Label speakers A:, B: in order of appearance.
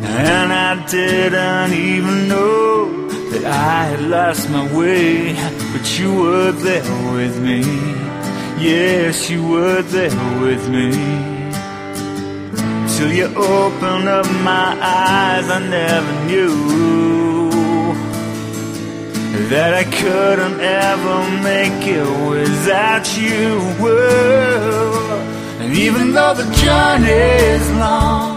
A: and I didn't even know that I had lost my way. But you were there with me. Yes, you were there with me. Till you opened up my eyes, I never knew that I couldn't ever make it without you. And even though the journey is long,